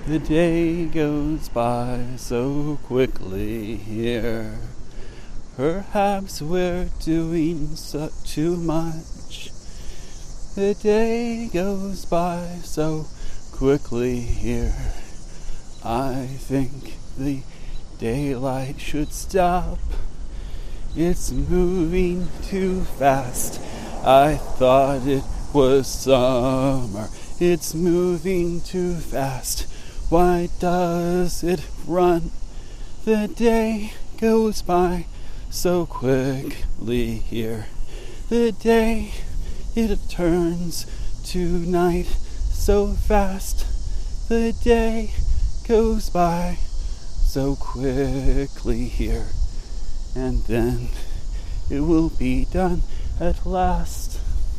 The day goes by so quickly here. Perhaps we're doing too much. The day goes by so quickly here. I think the daylight should stop. It's moving too fast. I thought it was summer. It's moving too fast. Why does it run? The day goes by so quickly here. The day, it turns to night so fast. The day goes by so quickly here. And then it will be done at last.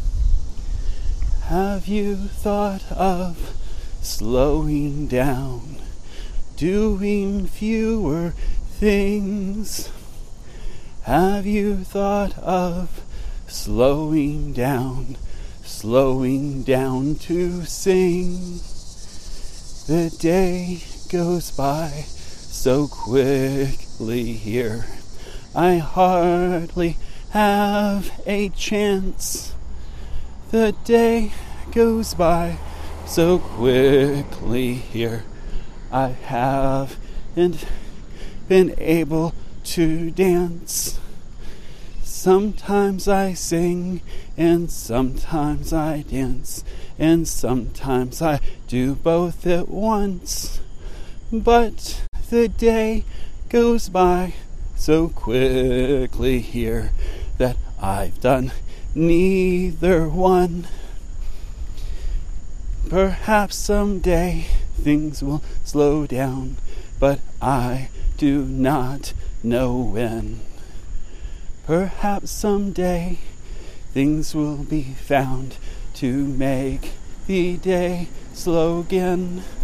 Have you thought of slowing down, doing fewer things? Have you thought of slowing down to sing? The day goes by so quickly here. I hardly have a chance. The day goes by so quickly here. I haven't been able to dance. Sometimes I sing, and sometimes I dance, and sometimes I do both at once. But the day goes by so quickly here that I've done neither one. Perhaps someday things will slow down, but I do not know when. Perhaps someday things will be found to make the day slow again.